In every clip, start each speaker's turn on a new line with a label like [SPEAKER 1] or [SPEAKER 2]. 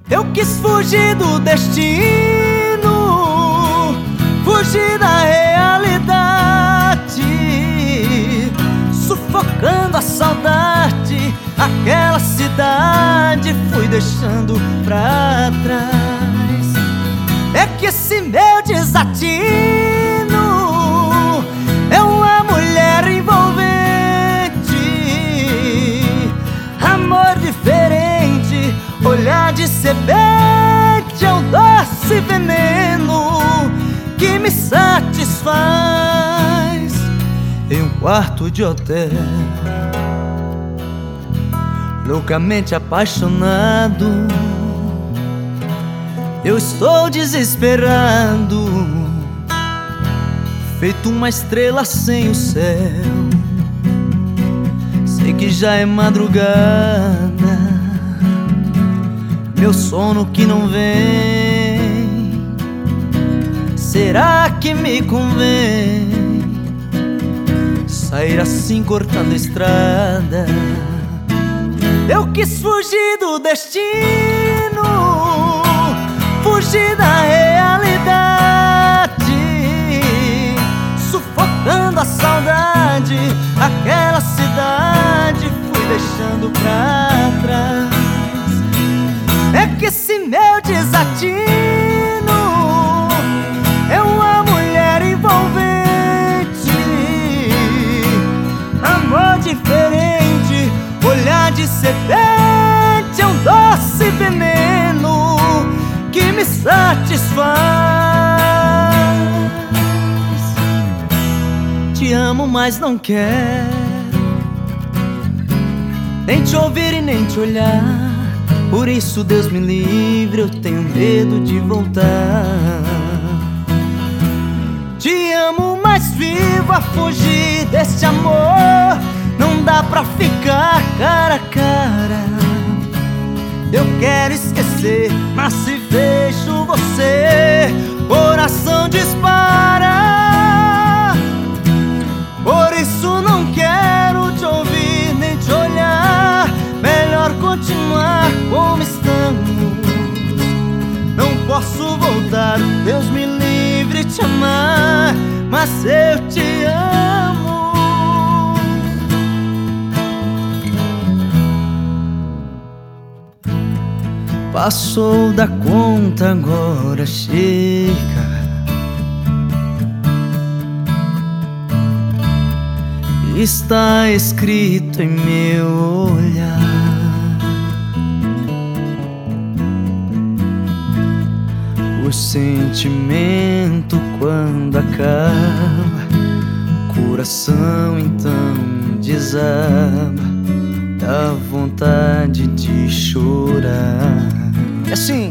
[SPEAKER 1] Eu quis fugir do destino, fugir da realidade, sufocando a saudade. Aquela cidade fui deixando pra trás. É que esse meu desatino é uma mulher envolvente, amor diferente, olhar de semente, é um doce veneno que me satisfaz. Em um quarto de hotel, loucamente apaixonado, eu estou desesperado, feito uma estrela sem o céu. Sei que já é madrugada, meu sono que não vem. Será que me convém sair assim cortando a estrada? Eu quis fugir do destino, fugir da realidade, sufocando a saudade. Aquela cidade fui deixando pra trás. É que esse meu desatino é uma mulher envolvente, amor diferente, olhar de semente, é um doce veneno que me satisfaz. Te amo, mas não quero nem te ouvir e nem te olhar. Por isso, Deus me livre, eu tenho medo de voltar. Te amo, mas vivo a fugir deste amor. Não dá pra ficar cara a cara. Eu quero esquecer, mas se vejo você, coração dispara. Por isso não quero te ouvir nem te olhar. Melhor continuar como estamos. Não posso voltar, Deus me livre te amar, mas eu te amo. Passou da conta, agora chega. Está escrito em meu olhar. O sentimento quando acaba, coração então desaba, dá vontade de chorar. E assim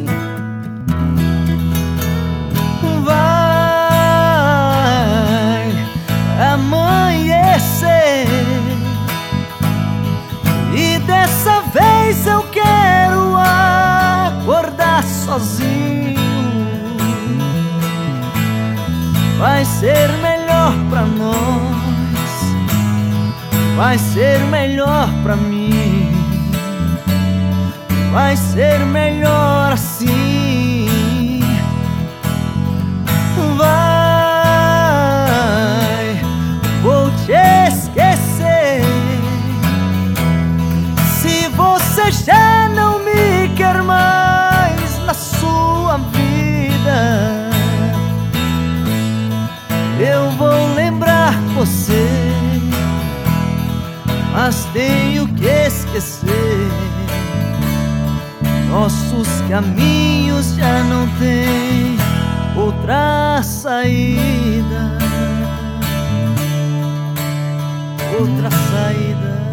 [SPEAKER 1] vai amanhecer, e dessa vez eu quero acordar sozinho. Vai ser melhor pra nós, vai ser melhor pra mim. Vai ser melhor assim. Vai, vou te esquecer. Se você já não me quer mais na sua vida, eu vou lembrar você, mas tenho que esquecer. Nossos caminhos já não têm outra saída, outra saída.